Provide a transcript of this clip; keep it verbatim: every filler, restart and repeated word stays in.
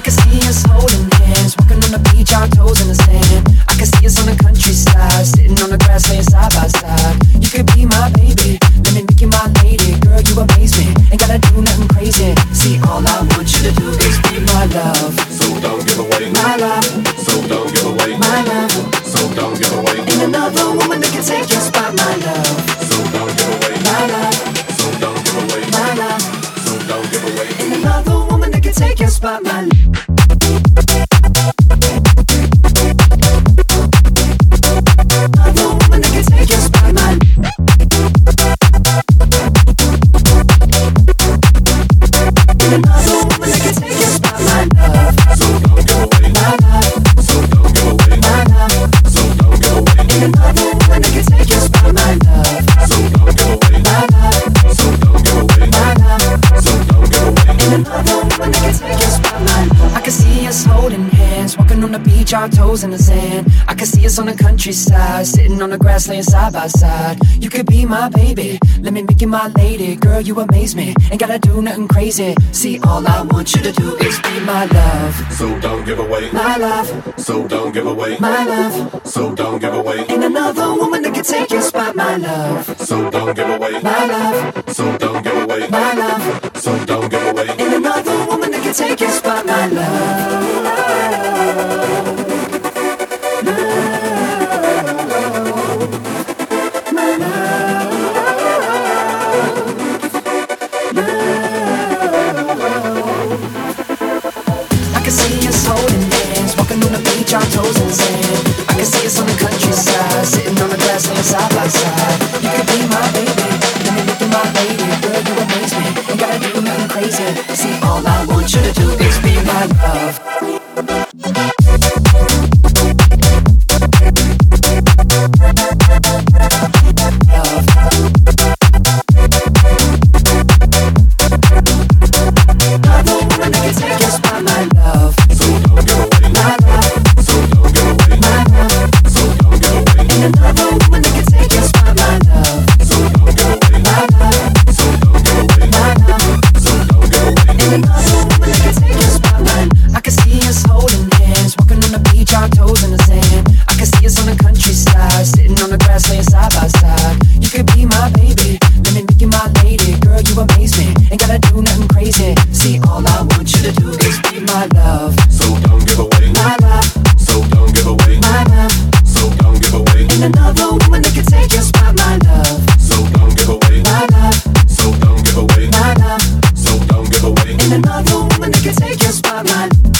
can see us holding hands, walking on the beach, our toes in the sand. I can see us on the countryside, sitting on the grass, laying side by side. You could be my baby, let me make you my lady. Girl, you amaze me, ain't gotta do nothing crazy. See, all I want you to do is be my love. So don't give away my love. So don't give away my love. So don't give away. Ain't another woman that can take your spot, my love. So don't give away my love. So don't give away my love. So don't give away. Ain't another woman that can take your spot, my love. Another woman that can take your spot, my love. Ain't another woman that can take your spot, my love. So don't give away my love. So don't give away my love. So don't give away. Ain't another woman that can take your spot, my love. So don't give away my love. So don't give away my love. So don't give away. Ain't another woman that can take your spot, my love. I can see us holding hands, walking on the beach, our toes in the sand. I can see us on the countryside, sitting on the grass, laying side by side. You could be my baby, let me make you my lady. Girl, you amaze me, ain't gotta do nothing crazy. See, all I want you to do is be my love. So don't give away my love. So don't give away my love. So don't give away Ain't another woman that can take your spot, my love. So don't give away my love. So don't give away my love. So don't give away Ain't another woman that can take your spot, my love. I can see us holding hands, walking on the beach, our toes in the sand. I can see us on the countryside, sitting on the grass, laying side by side. You could be my baby, let me make you my lady. Girl, you amaze me, ain't gotta do nothing crazy. See, all I want you to do is be my love. Another woman that can take your spotlight.